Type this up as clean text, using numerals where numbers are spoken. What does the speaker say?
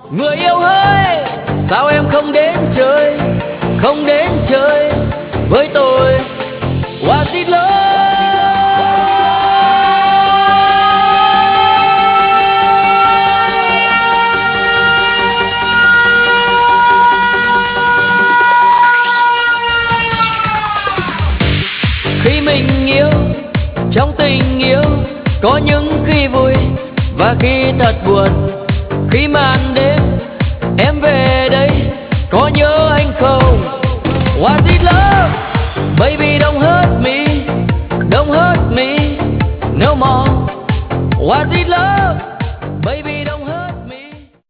Người yêu ơi, sao em không đến chơi, không đến chơi với tôi? Hoa xin lỗi. Khi mình yêu, trong tình yêu có những khi vui và khi thật buồn. Khi màn đêm em về đây có nhớ